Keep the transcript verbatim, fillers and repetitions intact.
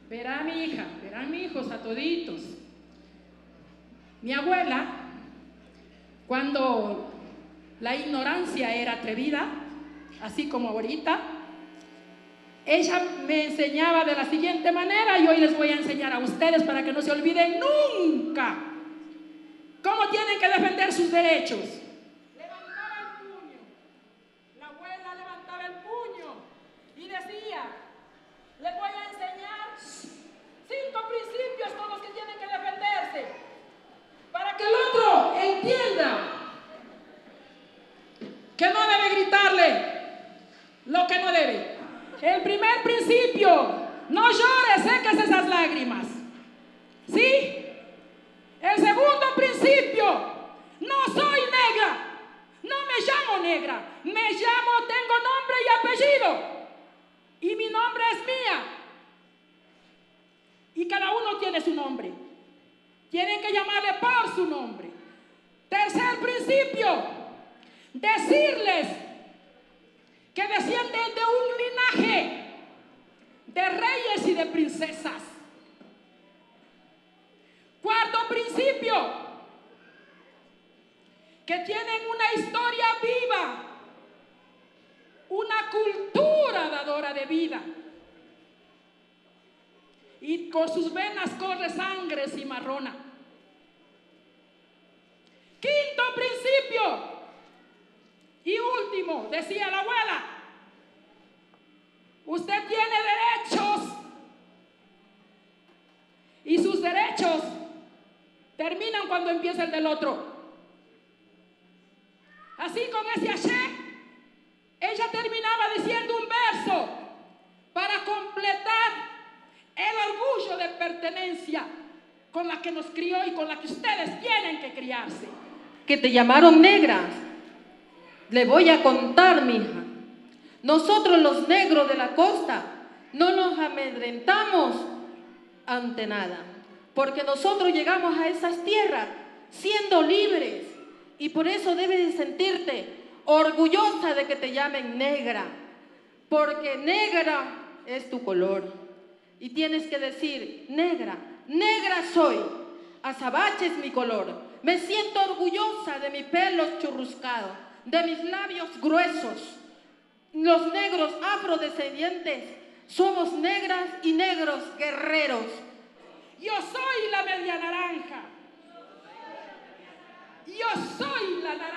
Verá mi hija, verán mis hijos a toditos. Mi abuela, cuando la ignorancia era atrevida, así como ahorita, ella me enseñaba de la siguiente manera y hoy les voy a enseñar a ustedes para que no se olviden nunca cómo tienen que defender sus derechos. Levantaba el puño, la abuela levantaba el puño y decía: les voy a enseñar cinco principios con los que tienen que defenderse, para que el otro entienda que no debe gritarle lo que no debe. El primer principio: no llores, seques esas lágrimas. ¿Sí? El segundo principio: no soy negra, no me llamo negra, me llamo, tengo nombre y apellido, y mi nombre es mía. Y cada uno tiene su nombre. Tienen que llamarle por su nombre. Tercer principio: decirles que descienden de un linaje de reyes y de princesas. Cuarto principio: que tienen una historia viva, una cultura dadora de vida, y por sus venas corre sangre cimarrona. Quinto principio y último, decía la abuela: usted tiene derechos, y sus derechos terminan cuando empieza el del otro. Así, con ese haché, ella terminaba diciendo un verso para completar el orgullo de pertenencia con la que nos crió y con la que ustedes tienen que criarse. Que te llamaron negra. Le voy a contar, mija. Nosotros los negros de la costa no nos amedrentamos ante nada, porque nosotros llegamos a esas tierras siendo libres, y por eso debes de sentirte orgullosa de que te llamen negra, porque negra es tu color, y tienes que decir: negra, negra soy, azabache es mi color, me siento orgullosa de mi pelo churruscado, de mis labios gruesos. Los negros afrodescendientes somos negras y negros guerreros. Yo soy la media naranja. Yo soy la naranja.